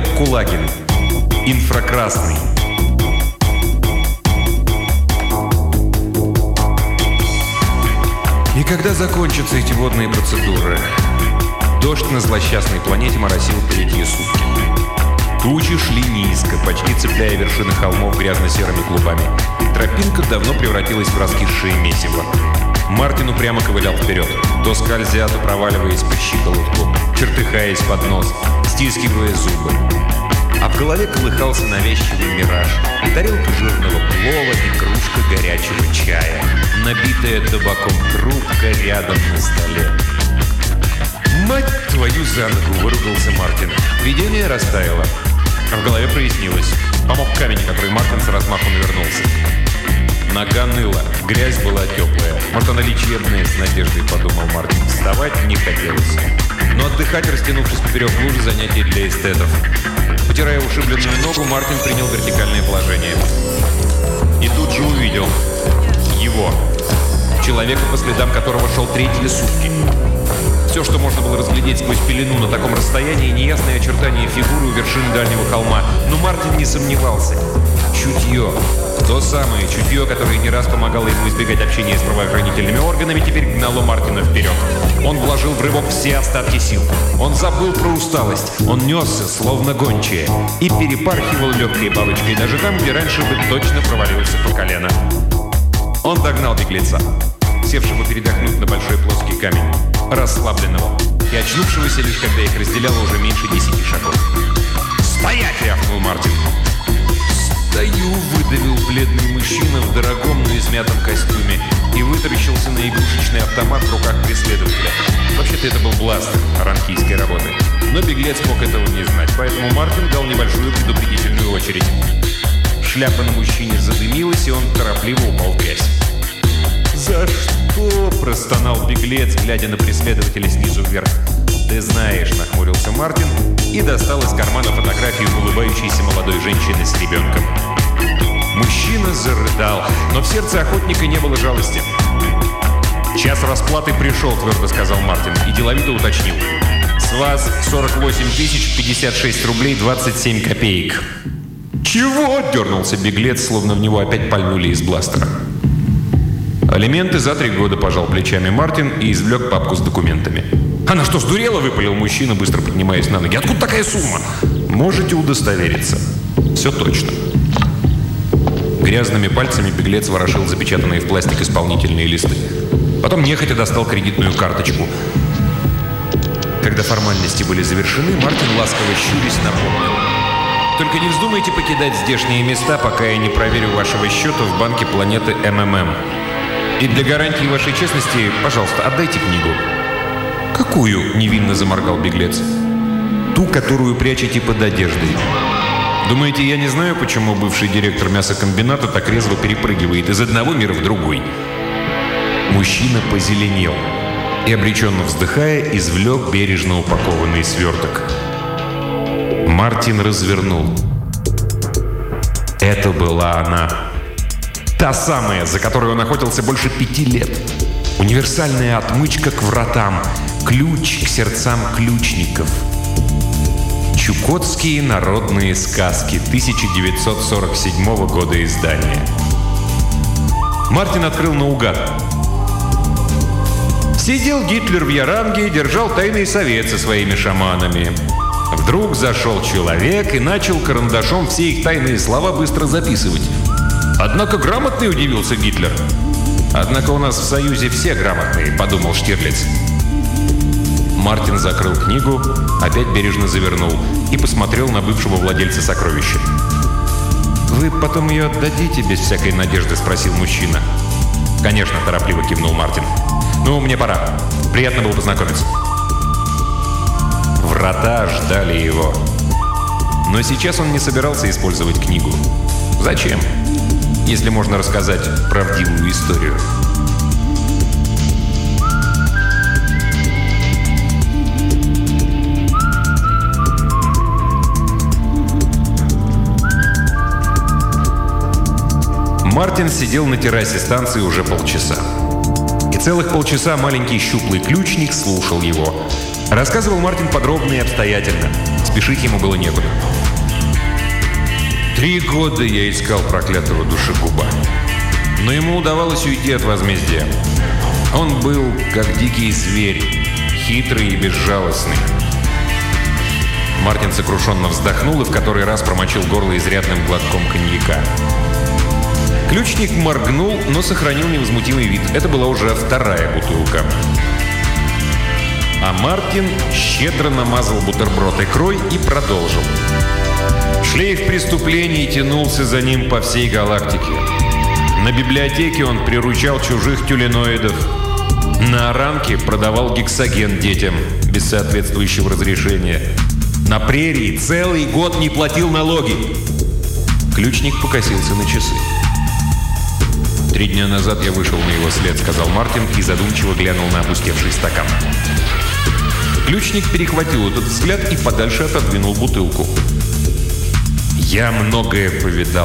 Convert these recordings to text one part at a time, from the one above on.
Олег Кулагин. Инфракрасный. И когда закончатся эти водные процедуры? Дождь на злосчастной планете моросил третьи сутки. Тучи шли низко, почти цепляя вершины холмов грязно-серыми клубами. Тропинка давно превратилась в раскисшее месиво. Мартин упрямо ковылял вперед, то скользя, то проваливаясь по щиколотку, чертыхаясь под нос, стискивая зубы. А в голове колыхался навязчивый мираж. Тарелка жирного плова и кружка горячего чая. Набитая табаком трубка рядом на столе. «Мать твою за ногу!» – выругался Мартин. Видение растаяло. А в голове прояснилось. Помог камень, который Мартин с размаху навернулся. Нога ныла, грязь была теплая. Может, она лечебная, с надеждой подумал Мартин. Вставать не хотелось. Но отдыхать, растянувшись поперек лужи, занятие для эстетов. Потирая ушибленную ногу, Мартин принял вертикальное положение. И тут же увидел его. Человека, по следам которого шел третьи сутки. Все, что можно было разглядеть сквозь пелену на таком расстоянии, неясные очертания фигуры у вершины дальнего холма. Но Мартин не сомневался. Чутье. То самое чутье, которое не раз помогало ему избегать общения с правоохранительными органами, теперь гнало Мартина вперед. Он вложил в рывок все остатки сил. Он забыл про усталость. Он несся, словно гончая, и перепархивал легкой палочкой даже там, где раньше бы точно провалился по колено. Он догнал беглеца, севшего передохнуть на большой плоский камень, расслабленного и очнувшегося лишь когда их разделяло уже меньше 10 шагов. «Стоять!» — рявкнул Мартин. «Стою!» — выдавил бледный мужчина в дорогом, но измятом костюме и вытаращился на игрушечный автомат в руках преследователя. Вообще-то это был бластер ранкийской работы. Но беглец мог этого не знать, поэтому Мартин дал небольшую предупредительную очередь. Шляпа на мужчине задымилась, и он торопливо упал в грязь. «За что?» – простонал беглец, глядя на преследователя снизу вверх. «Ты знаешь», – нахмурился Мартин и достал из кармана фотографию улыбающейся молодой женщины с ребенком. Мужчина зарыдал, но в сердце охотника не было жалости. «Час расплаты пришел», – твердо сказал Мартин и деловито уточнил. «С вас 48 056 рублей 27 копеек». «Чего?» – дернулся беглец, словно в него опять пальнули из бластера. «Алименты за 3 года», – пожал плечами Мартин и извлек папку с документами. «Она что, сдурела?» – выпалил мужчина, быстро поднимаясь на ноги. «Откуда такая сумма?» «Можете удостовериться. Все точно». Грязными пальцами беглец ворошил запечатанные в пластик исполнительные листы. Потом нехотя достал кредитную карточку. Когда формальности были завершены, Мартин, ласково щурясь, напомнил. «Только не вздумайте покидать здешние места, пока я не проверю вашего счета в банке планеты МММ. И для гарантии вашей честности, пожалуйста, отдайте книгу». «Какую?» – невинно заморгал беглец. «Ту, которую прячете под одеждой. Думаете, я не знаю, почему бывший директор мясокомбината так резво перепрыгивает из одного мира в другой?» Мужчина позеленел и, обреченно вздыхая, извлек бережно упакованный сверток. Мартин развернул. Это была она. Та самая, за которой он охотился больше 5 лет. Универсальная отмычка к вратам. Ключ к сердцам ключников. Чукотские народные сказки 1947 года издания. Мартин открыл наугад. Сидел Гитлер в Яранге и держал тайный совет со своими шаманами. Вдруг зашел человек и начал карандашом все их тайные слова быстро записывать. «Однако грамотный», — удивился Гитлер. «Однако у нас в Союзе все грамотные», — подумал Штирлиц. Мартин закрыл книгу, опять бережно завернул и посмотрел на бывшего владельца сокровища. «Вы потом ее отдадите без всякой надежды?» — спросил мужчина. «Конечно», — торопливо кивнул Мартин. «Ну, мне пора. Приятно было познакомиться». Врата ждали его. Но сейчас он не собирался использовать книгу. Зачем? Если можно рассказать правдивую историю. Мартин сидел на террасе станции уже полчаса. И целых полчаса маленький щуплый ключник слушал его. Рассказывал Мартин подробно и обстоятельно. Спешить ему было некуда. 3 года я искал проклятого душегуба. Но ему удавалось уйти от возмездия. Он был как дикий зверь, хитрый и безжалостный. Мартин сокрушенно вздохнул и в который раз промочил горло изрядным глотком коньяка. Ключник моргнул, но сохранил невозмутимый вид. Это была уже 2-я бутылка. А Мартин щедро намазал бутерброд икрой и продолжил. Шлейф преступлений тянулся за ним по всей галактике. На библиотеке он приручал чужих тюленоидов. На Аранке продавал гексоген детям без соответствующего разрешения. На прерии целый год не платил налоги. Ключник покосился на часы. 3 дня назад я вышел на его след, сказал Мартин и задумчиво глянул на опустевший стакан. Ключник перехватил этот взгляд и подальше отодвинул бутылку. Я многое повидал.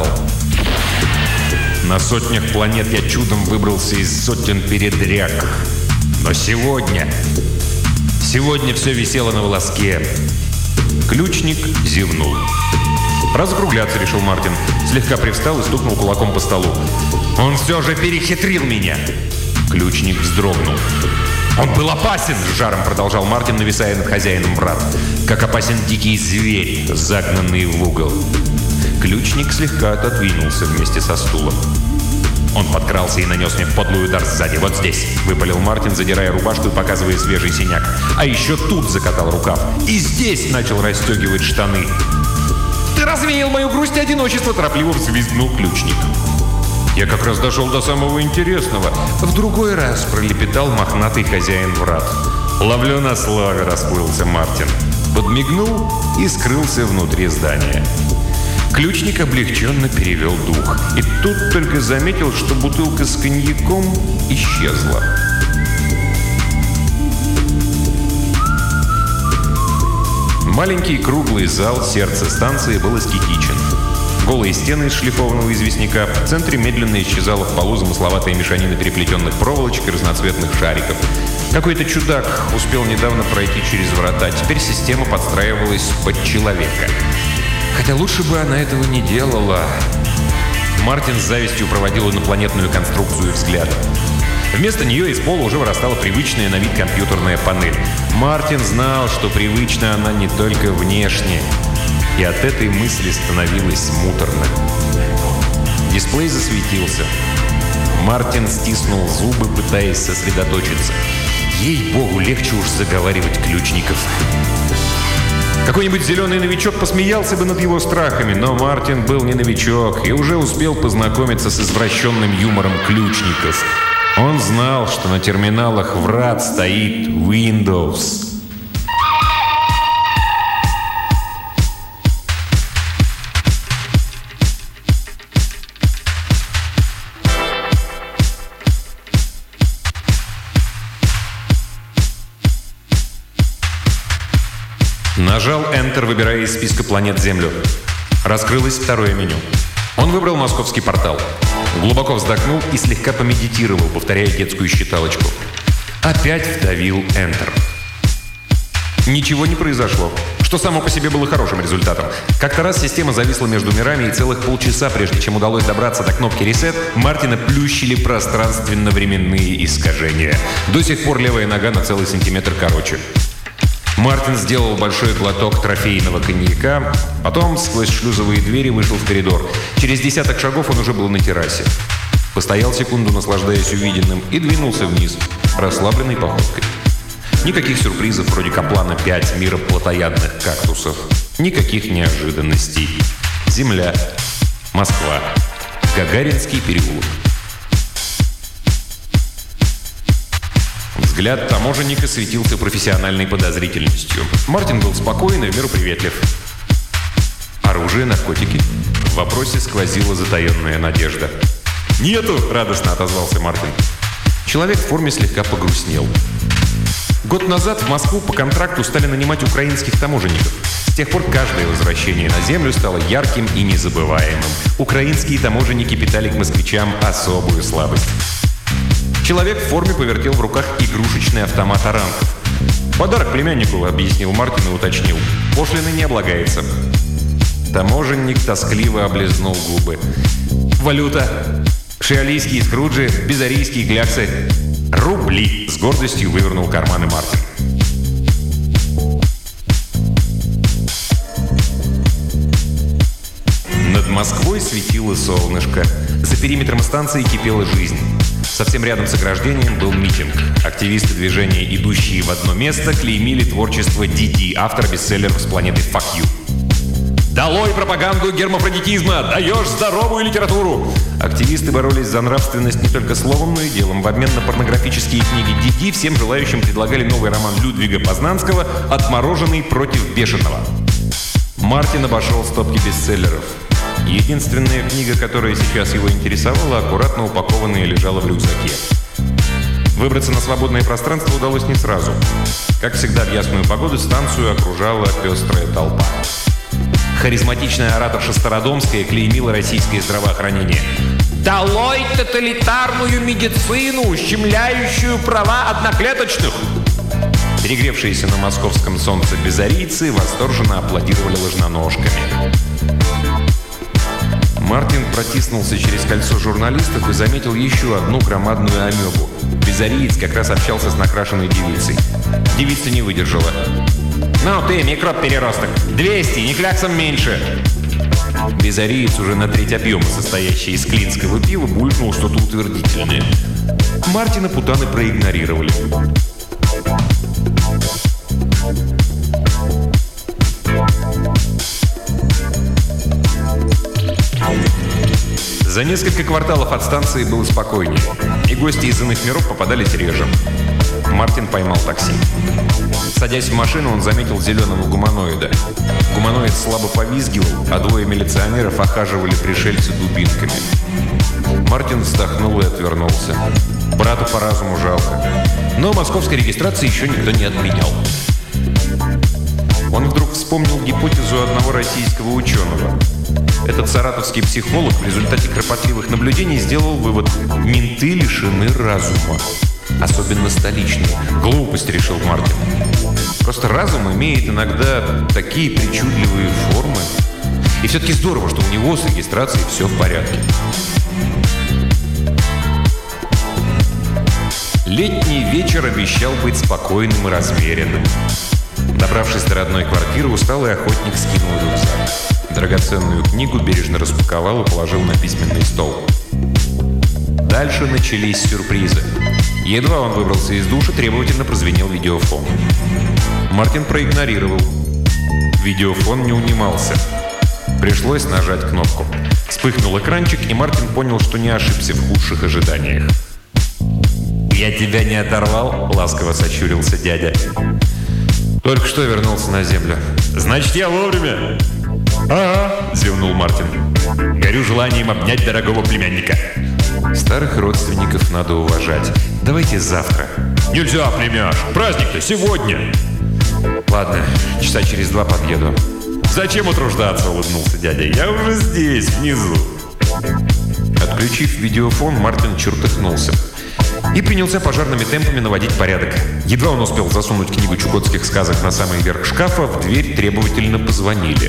На сотнях планет я чудом выбрался из сотен передряг. Но сегодня все висело на волоске. Ключник зевнул. «Пора закругляться», — решил Мартин. Слегка привстал и стукнул кулаком по столу. «Он все же перехитрил меня!» Ключник вздрогнул. «Он был опасен!» — с жаром продолжал Мартин, нависая над хозяином врат. «Как опасен дикий зверь, загнанный в угол!» Ключник слегка отодвинулся вместе со стулом. Он подкрался и нанес мне подлый удар сзади. «Вот здесь!» — выпалил Мартин, задирая рубашку и показывая свежий синяк. «А еще тут!» — закатал рукав. «И здесь!» — начал расстегивать штаны. «Ты развеял мою грусть и одиночество!» — торопливо взвизгнул ключник. Я как раз дошел до самого интересного. В другой раз пролепетал мохнатый хозяин врат. «Ловлю на слове!» — расплылся Мартин. Подмигнул и скрылся внутри здания. Ключник облегченно перевел дух. И тут только заметил, что бутылка с коньяком исчезла. Маленький круглый зал сердца станции был аскетичен. Голые стены из шлифованного известняка, в центре медленно исчезала в полу замысловатая мешанина переплетенных проволочек и разноцветных шариков. Какой-то чудак успел недавно пройти через врата, теперь система подстраивалась под человека. Хотя лучше бы она этого не делала. Мартин с завистью проводил инопланетную конструкцию взглядом. Вместо нее из пола уже вырастала привычная на вид компьютерная панель. Мартин знал, что привычна она не только внешне. И от этой мысли становилось муторно. Дисплей засветился. Мартин стиснул зубы, пытаясь сосредоточиться. Ей-богу, легче уж заговаривать ключников. Какой-нибудь зеленый новичок посмеялся бы над его страхами, но Мартин был не новичок и уже успел познакомиться с извращенным юмором ключников. Он знал, что на терминалах врат стоит Windows. Нажал Enter, выбирая из списка планет Землю. Раскрылось 2-е меню. Он выбрал московский портал. Глубоко вздохнул и слегка помедитировал, повторяя детскую считалочку. Опять вдавил Enter. Ничего не произошло, что само по себе было хорошим результатом. Как-то раз система зависла между мирами, и целых полчаса, прежде чем удалось добраться до кнопки Reset, Мартина плющили пространственно-временные искажения. До сих пор левая нога на целый сантиметр короче. Мартин сделал большой глоток трофейного коньяка, потом сквозь шлюзовые двери вышел в коридор. Через 10 шагов он уже был на террасе. Постоял секунду, наслаждаясь увиденным, и двинулся вниз, расслабленной походкой. Никаких сюрпризов вроде Каплана 5, мира плотоядных кактусов. Никаких неожиданностей. Земля, Москва, Гагаринский переулок. Взгляд таможенника светился профессиональной подозрительностью. Мартин был спокоен и в меру приветлив. Оружие, наркотики? В вопросе сквозила затаенная надежда. «Нету!» — радостно отозвался Мартин. Человек в форме слегка погрустнел. Год назад в Москву по контракту стали нанимать украинских таможенников. С тех пор каждое возвращение на землю стало ярким и незабываемым. Украинские таможенники питали к москвичам особую слабость. Человек в форме повертел в руках игрушечный автомат «Аранков». «Подарок племяннику», — объяснил Мартин и уточнил. «Пошлины не облагается». Таможенник тоскливо облизнул губы. «Валюта. Шиалийские скруджи, безарийские кляксы. Рубли!» — с гордостью вывернул карманы Мартин. Над Москвой светило солнышко. За периметром станции кипела жизнь. Совсем рядом с ограждением был митинг. Активисты движения, идущие в одно место, клеймили творчество Диди, автора бестселлеров с планеты «Fuck you». «Долой пропаганду гермафродитизма! Даешь здоровую литературу!» Активисты боролись за нравственность не только словом, но и делом. В обмен на порнографические книги Диди всем желающим предлагали новый роман Людвига Познанского «Отмороженный против бешеного». Мартин обошел стопки бестселлеров. Единственная книга, которая сейчас его интересовала, аккуратно упакованная, лежала в рюкзаке. Выбраться на свободное пространство удалось не сразу. Как всегда в ясную погоду станцию окружала пестрая толпа. Харизматичная ораторша Стародомская клеймила российское здравоохранение. «Долой тоталитарную медицину, ущемляющую права одноклеточных!» Перегревшиеся на московском солнце безарийцы восторженно аплодировали ложноножками. Мартин протиснулся через кольцо журналистов и заметил еще одну громадную амебу. Безариец как раз общался с накрашенной девицей. Девица не выдержала. «Ну ты, микроб-переросток, 200, ни кляксом меньше!» Безариец, уже на треть объема состоящий из клинского пива, булькнул что-то утвердительное. Мартина путаны проигнорировали. За несколько кварталов от станции было спокойнее, и гости из иных миров попадались реже. Мартин поймал такси. Садясь в машину, он заметил зеленого гуманоида. Гуманоид слабо повизгивал, а двое милиционеров охаживали пришельца дубинками. Мартин вздохнул и отвернулся. Брату по разуму жалко. Но московской регистрации еще никто не отменял. Он вдруг вспомнил гипотезу одного российского ученого. Этот саратовский психолог в результате кропотливых наблюдений сделал вывод: менты лишены разума. Особенно столичные. Глупость, решил Мартин. Просто разум имеет иногда такие причудливые формы. И все-таки здорово, что у него с регистрацией все в порядке. Летний вечер обещал быть спокойным и размеренным. Добравшись до родной квартиры, усталый охотник скинул рюкзак. Драгоценную книгу бережно распаковал и положил на письменный стол. Дальше начались сюрпризы. Едва он выбрался из душа, требовательно прозвенел видеофон. Мартин проигнорировал. Видеофон не унимался. Пришлось нажать кнопку. Вспыхнул экранчик, и Мартин понял, что не ошибся в худших ожиданиях. «Я тебя не оторвал?» — ласково сощурился дядя. «Только что вернулся на землю». «Значит, я вовремя?» «Ага», — зевнул Мартин. «Горю желанием обнять дорогого племянника». «Старых родственников надо уважать. Давайте завтра». «Нельзя, племяш! Праздник-то сегодня!» «Ладно, часа через 2 подъеду». «Зачем утруждаться?» — улыбнулся дядя. «Я уже здесь, внизу». Отключив видеофон, Мартин чертыхнулся и принялся пожарными темпами наводить порядок. Едва он успел засунуть книгу чукотских сказок на самый верх шкафа, в дверь требовательно позвонили.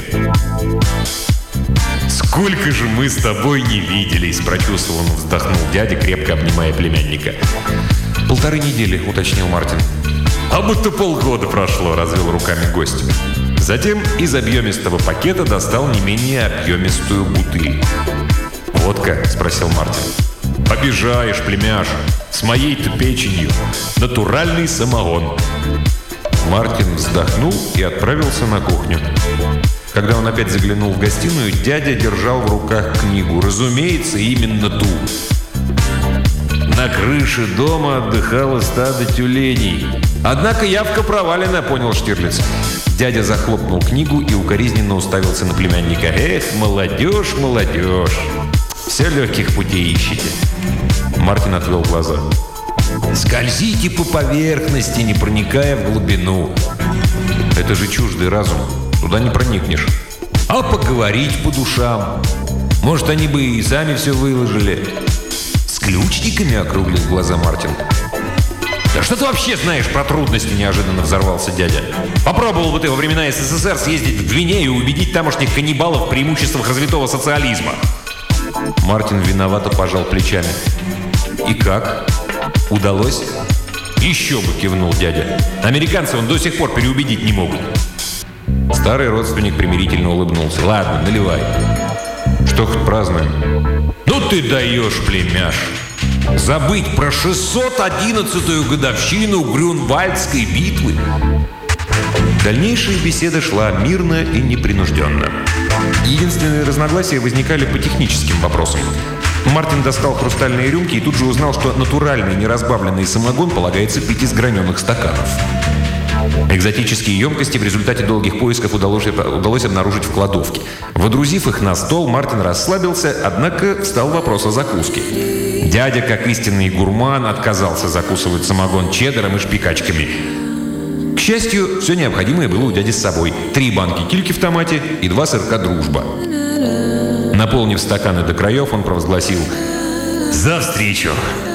«Сколько же мы с тобой не виделись!» — прочувствованно вздохнул дядя, крепко обнимая племянника. «1,5 недели», — уточнил Мартин. «А будто полгода прошло», — развел руками гость. Затем из объемистого пакета достал не менее объемистую бутыль. «Водка?» — спросил Мартин. «Обижаешь, племяш! С моей-то печенью! Натуральный самогон!» Мартин вздохнул и отправился на кухню. Когда он опять заглянул в гостиную, дядя держал в руках книгу. Разумеется, именно ту. На крыше дома отдыхало стадо тюленей. Однако явка провалена, понял Штирлиц. Дядя захлопнул книгу и укоризненно уставился на племянника. «Эх, молодежь, молодежь! Все легких путей ищете». Мартин отвел глаза. «Скользите по поверхности, не проникая в глубину. Это же чуждый разум. Туда не проникнешь. А поговорить по душам? Может, они бы и сами все выложили». «С ключниками?» — округлил глаза Мартин. «Да что ты вообще знаешь про трудности?» – неожиданно взорвался дядя. «Попробовал бы ты во времена СССР съездить в Гвинею и убедить тамошних каннибалов в преимуществах развитого социализма». Мартин виновато пожал плечами. «И как? Удалось?» «Еще бы!» – кивнул дядя. «Американцев он до сих пор переубедить не могут». Старый родственник примирительно улыбнулся. «Ладно, наливай. Что хоть празднуем?» «Ну ты даешь, племяш! Забыть про 611-ю годовщину Грюнвальдской битвы!» Дальнейшая беседа шла мирно и непринужденно. Единственные разногласия возникали по техническим вопросам. Мартин достал хрустальные рюмки и тут же узнал, что натуральный неразбавленный самогон полагается пить из граненых стаканов. Экзотические емкости в результате долгих поисков удалось обнаружить в кладовке. Водрузив их на стол, Мартин расслабился, однако встал вопрос о закуске. Дядя, как истинный гурман, отказался закусывать самогон чеддером и шпикачками. К счастью, все необходимое было у дяди с собой. 3 банки кильки в томате и 2 сырка «Дружба». Наполнив стаканы до краев, он провозгласил: «За встречу!».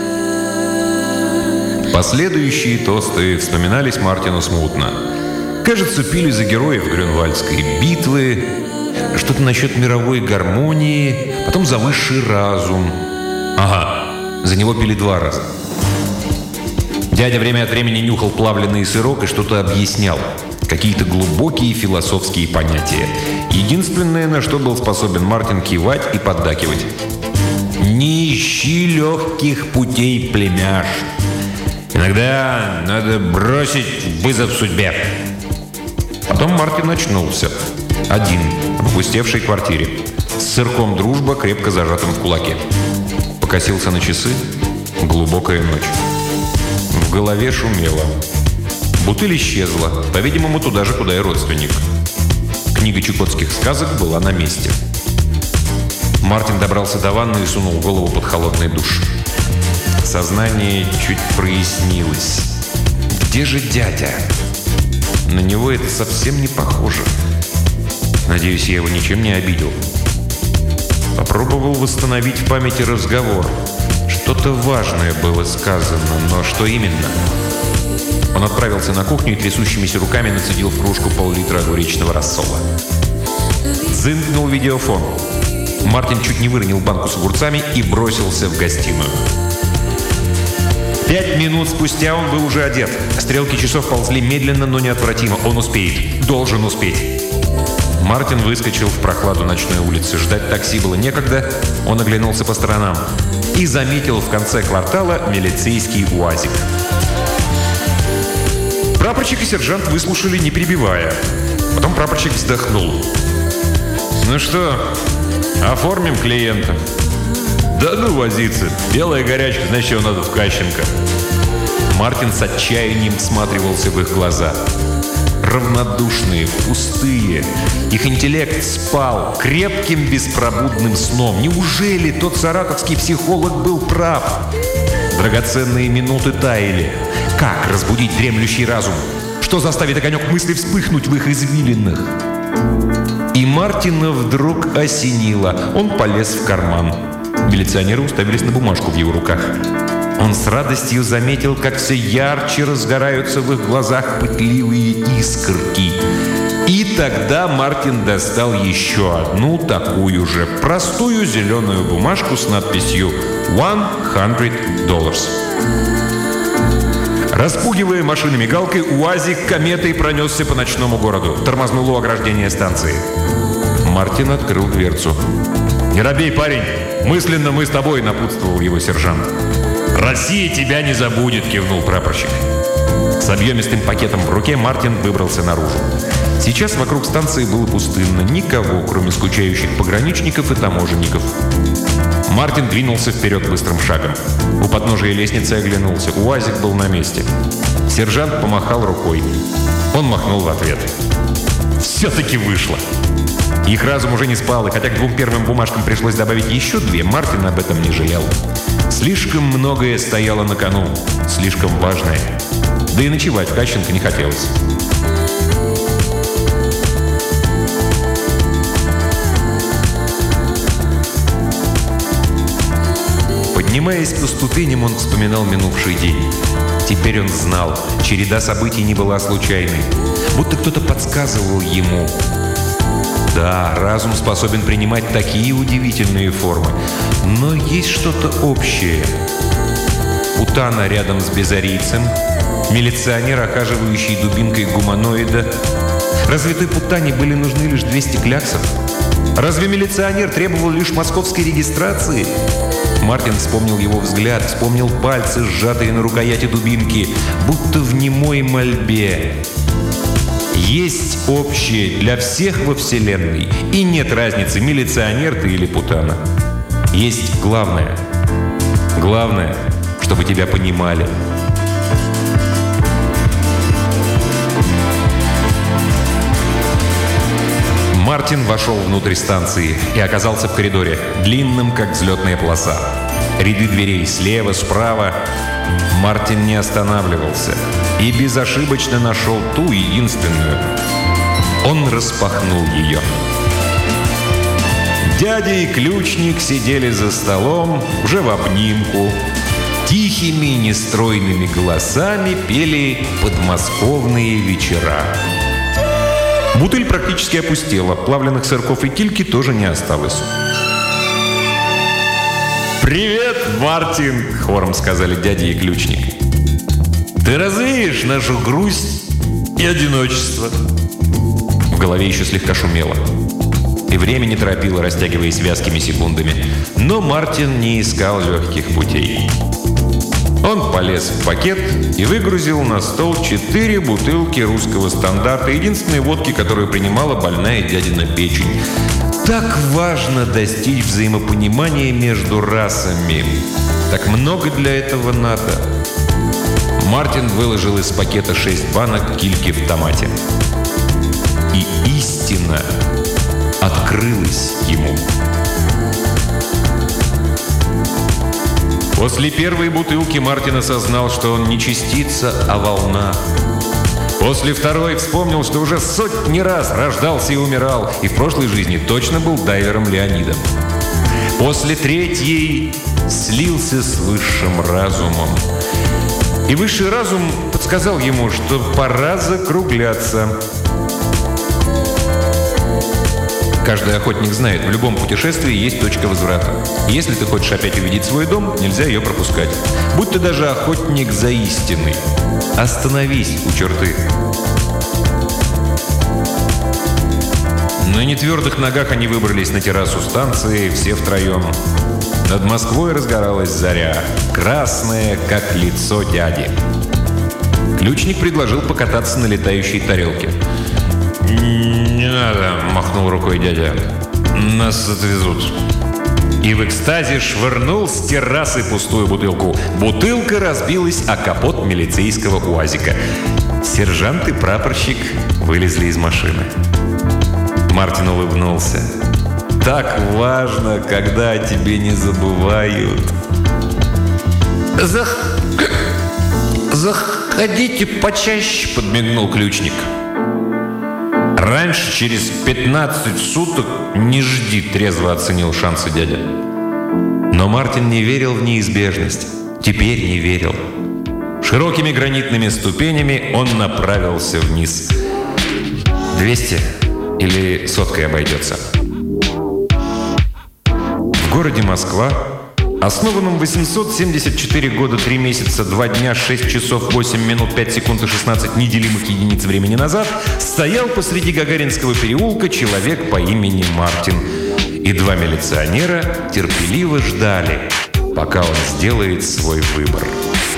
Последующие тосты вспоминались Мартину смутно. Кажется, пили за героев Грюнвальдской битвы, что-то насчет мировой гармонии, потом за высший разум. Ага, за него пили 2 раза. Дядя время от времени нюхал плавленый сырок и что-то объяснял. Какие-то глубокие философские понятия. Единственное, на что был способен Мартин, кивать и поддакивать. «Не ищи легких путей, племяш. Иногда надо бросить вызов судьбе». Потом Мартин очнулся. Один, в опустевшей квартире. С сырком «Дружба», крепко зажатым в кулаке. Покосился на часы. Глубокая ночь. В голове шумело. Бутыль исчезла, по-видимому, туда же, куда и родственник. Книга чукотских сказок была на месте. Мартин добрался до ванны и сунул голову под холодный душ. Сознание чуть прояснилось. Где же дядя? На него это совсем не похоже. Надеюсь, я его ничем не обидел. Попробовал восстановить в памяти разговор. Что-то важное было сказано, но что именно? Он отправился на кухню и трясущимися руками нацедил в кружку пол-литра огуречного рассола. Дзынкнул видеофон. Мартин чуть не выронил банку с огурцами и бросился в гостиную. 5 минут спустя он был уже одет. Стрелки часов ползли медленно, но неотвратимо. Он успеет. Должен успеть. Мартин выскочил в прохладу ночной улицы. Ждать такси было некогда. Он оглянулся по сторонам и заметил в конце квартала милицейский УАЗик. Прапорщик и сержант выслушали, не перебивая. Потом прапорщик вздохнул. «Ну что, оформим клиента?» «Да ну возиться. Белая горячка, значит, его надо в Кащенко». Мартин с отчаянием всматривался в их глаза. Равнодушные, пустые. Их интеллект спал крепким беспробудным сном. Неужели тот саратовский психолог был прав? Драгоценные минуты таяли. Как разбудить дремлющий разум? Что заставит огонек мысли вспыхнуть в их извилинах? И Мартина вдруг осенило. Он полез в карман. Милиционеры уставились на бумажку в его руках. Он с радостью заметил, как все ярче разгораются в их глазах пытливые искорки. И тогда Мартин достал еще одну такую же простую зеленую бумажку с надписью $100. Распугивая машины мигалкой, УАЗик кометой пронесся по ночному городу. Тормознул у ограждения станции. Мартин открыл дверцу. «Не робей, парень! Мысленно мы с тобой!» — напутствовал его сержант. «Россия тебя не забудет!» — кивнул прапорщик. С объемистым пакетом в руке Мартин выбрался наружу. Сейчас вокруг станции было пустынно. Никого, кроме скучающих пограничников и таможенников. Мартин двинулся вперед быстрым шагом. У подножия лестницы оглянулся. УАЗик был на месте. Сержант помахал рукой. Он махнул в ответ. Все-таки вышло. Их разум уже не спал, и хотя к 2 первым бумажкам пришлось добавить еще 2, Мартин об этом не жалел. Слишком многое стояло на кону. Слишком важное. Да и ночевать в Кащенко не хотелось. Поднимаясь по ступеням, он вспоминал минувший день. Теперь он знал, череда событий не была случайной. Будто кто-то подсказывал ему. Да, разум способен принимать такие удивительные формы. Но есть что-то общее. Путана рядом с безарийцем, милиционер, охаживающий дубинкой гуманоида. Разве той Путане были нужны лишь 200 кляксов? Разве милиционер требовал лишь московской регистрации? Мартин вспомнил его взгляд, вспомнил пальцы, сжатые на рукояти дубинки, будто в немой мольбе. Есть общее для всех во Вселенной, и нет разницы, милиционер ты или Путана. Есть главное. Главное, чтобы тебя понимали. Мартин вошел внутрь станции и оказался в коридоре, длинным, как взлетная полоса. Ряды дверей слева, справа. Мартин не останавливался и безошибочно нашел ту единственную. Он распахнул ее. Дядя и ключник сидели за столом, уже в обнимку. Тихими, нестройными голосами пели подмосковные вечера. Бутыль практически опустела, плавленых сырков и кильки тоже не осталось. «Привет, Мартин!» — хором сказали дядя и ключник. «Ты развеешь нашу грусть и одиночество». В голове еще слегка шумело. И время не торопило, растягиваясь вязкими секундами. Но Мартин не искал легких путей. Он полез в пакет и выгрузил на стол 4 бутылки русского стандарта, единственной водки, которую принимала больная дядина печень. Так важно достичь взаимопонимания между расами. Так много для этого надо. Мартин выложил из пакета 6 банок кильки в томате. И истина открылась ему. После первой бутылки Мартин осознал, что он не частица, а волна. После второй вспомнил, что уже сотни раз рождался и умирал, и в прошлой жизни точно был дайвером Леонидом. После третьей слился с высшим разумом. И высший разум подсказал ему, что пора закругляться. Каждый охотник знает, в любом путешествии есть точка возврата. И если ты хочешь опять увидеть свой дом, нельзя ее пропускать. Будь ты даже охотник за истиной. Остановись у черты. На нетвердых ногах они выбрались на террасу станции, все втроем. Над Москвой разгоралась заря, красная, как лицо дяди. Ключник предложил покататься на летающей тарелке. «Не надо», — махнул рукой дядя. «Нас отвезут». И в экстазе швырнул с террасы пустую бутылку. Бутылка разбилась о капот милицейского УАЗика. Сержант и прапорщик вылезли из машины. Мартин улыбнулся. «Так важно, когда о тебе не забывают». «Заходите почаще», — подмигнул ключник. «Раньше, через 15 суток, не жди», — трезво оценил шансы дядя. Но Мартин не верил в неизбежность. Теперь не верил. Широкими гранитными ступенями он направился вниз. 200 или 100 обойдется. В городе Москва, основанном 874 года, 3 месяца, 2 дня, 6 часов, 8 минут, 5 секунд и 16 неделимых единиц времени назад, стоял посреди Гагаринского переулка человек по имени Мартин. И 2 милиционера терпеливо ждали, пока он сделает свой выбор.